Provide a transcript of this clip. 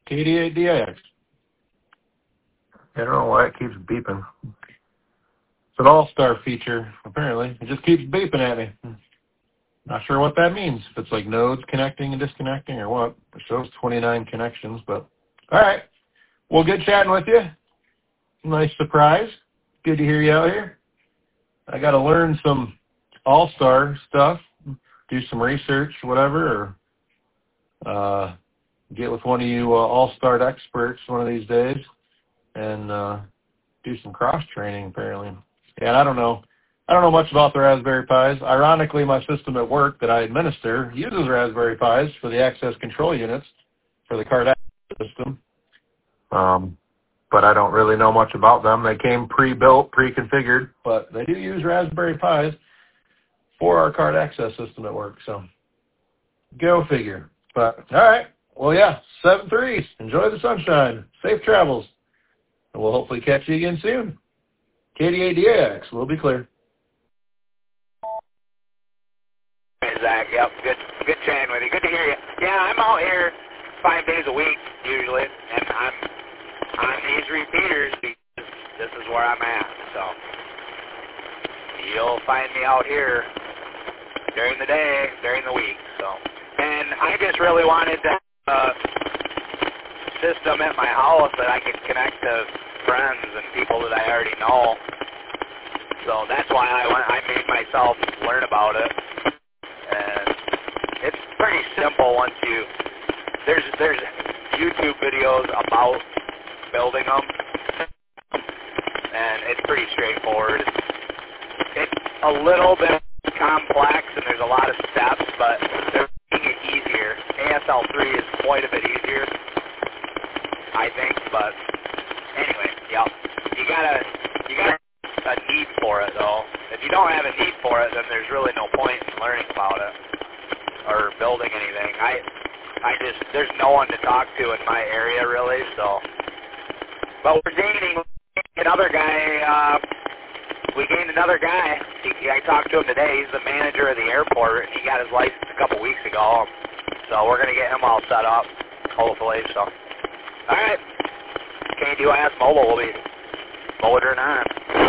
KD8DX. I don't know why it keeps beeping. It's an all-star feature, apparently. It just keeps beeping at me. Not sure what that means. If it's like nodes connecting and disconnecting or what. It shows 29 connections, but all right. Well, good chatting with you. Nice surprise. Good to hear you out here. I got to learn some all-star stuff, do some research, whatever, or get with one of you all-star experts one of these days and do some cross-training, apparently. And I don't know much about the Raspberry Pis. Ironically, my system at work that I administer uses Raspberry Pis for the access control units for the card access system. But I don't really know much about them. They came pre-built, pre-configured, but they do use Raspberry Pis for our card access system at work. So go figure. But all right. Well, yeah, 7-3s. Enjoy the sunshine. Safe travels. And we'll hopefully catch you again soon. KD8DX, we'll be clear. Hey, Zach. Yep, good chatting with you. Good to hear you. Yeah, I'm out here 5 days a week usually, and I'm on these repeaters because this is where I'm at. So you'll find me out here during the day, during the week. So, and I just really wanted to have a system at my house that I could connect to friends and people that I already know. So that's why I made myself learn about it. And it's pretty simple once there's YouTube videos about building them, and it's pretty straightforward. It's a little bit complex and there's a lot of steps, but they're making it easier. ASL3 is quite a bit easier, I think, but anyway, yeah. You got a need for it though. If you don't have a need for it, then there's really no point in learning about it or building anything. There's no one to talk to in my area really, so. But we're gaining another guy. We gained another guy. I talked to him today. He's the manager of the airport, and he got his license a couple weeks ago. So we're going to get him all set up, hopefully. So, all right. KDOS Mobile will be motoring on.